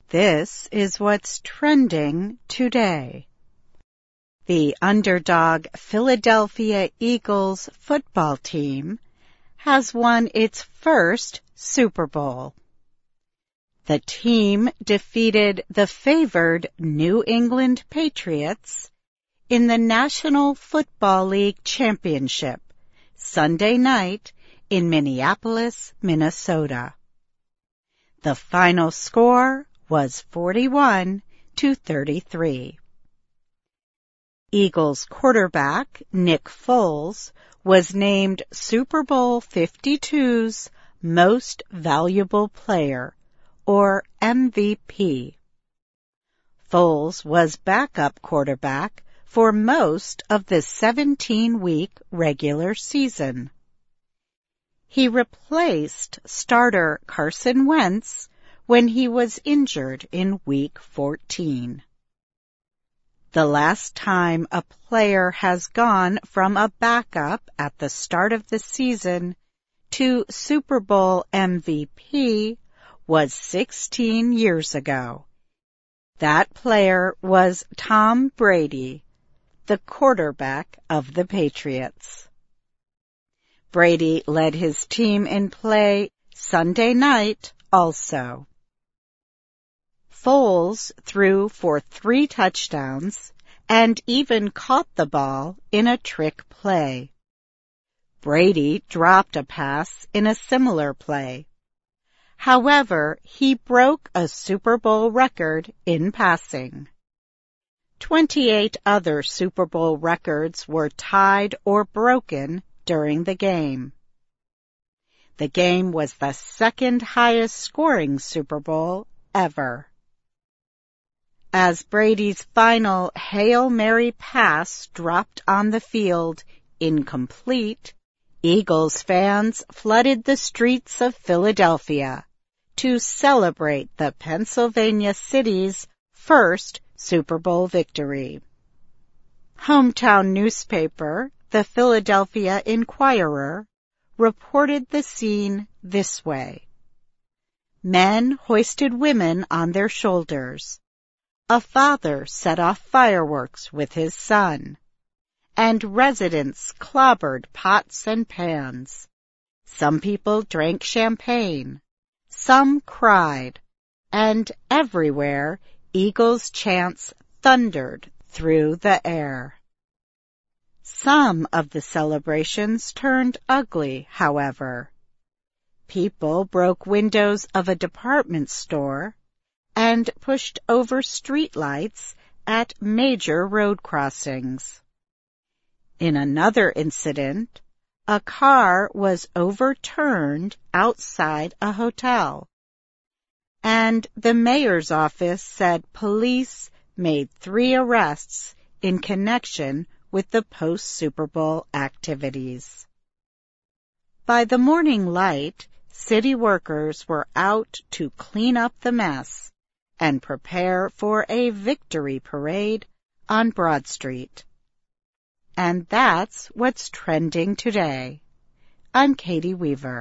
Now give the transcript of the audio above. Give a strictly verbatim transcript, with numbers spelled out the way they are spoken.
This is what's trending today. The underdog Philadelphia Eagles football team has won its first Super Bowl. The team defeated the favored New England Patriots in the National Football League Championship Sunday night in Minneapolis, Minnesota. The final score was forty-one to thirty-three. Eagles quarterback Nick Foles was named Super Bowl fifty-two's Most Valuable Player, or M V P. Foles was backup quarterback for most of the seventeen-week regular season. He replaced starter Carson Wentz when he was injured in Week fourteen. The last time a player has gone from a backup at the start of the season to Super Bowl M V P was sixteen years ago. That player was Tom Brady, the quarterback of the Patriots. Brady led his team in play Sunday night also. Foles threw for three touchdowns and even caught the ball in a trick play. Brady dropped a pass in a similar play. However, he broke a Super Bowl record in passing. Twenty-eight other Super Bowl records were tied or broken during the game. The game was the second highest scoring Super Bowl ever. As Brady's final Hail Mary pass dropped on the field incomplete, Eagles fans flooded the streets of Philadelphia to celebrate the Pennsylvania city's first Super Bowl victory. Hometown newspaper, the Philadelphia Inquirer, reported the scene this way. Men hoisted women on their shoulders. A father set off fireworks with his son, and residents clobbered pots and pans. Some people drank champagne, some cried, and everywhere Eagles chants thundered through the air. Some of the celebrations turned ugly, however. People broke windows of a department store and pushed over streetlights at major road crossings. In another incident, a car was overturned outside a hotel, and the mayor's office said police made three arrests in connection with the post-Super Bowl activities. By the morning light, city workers were out to clean up the mess and prepare for a victory parade on Broad Street. And that's what's trending today. I'm Katie Weaver.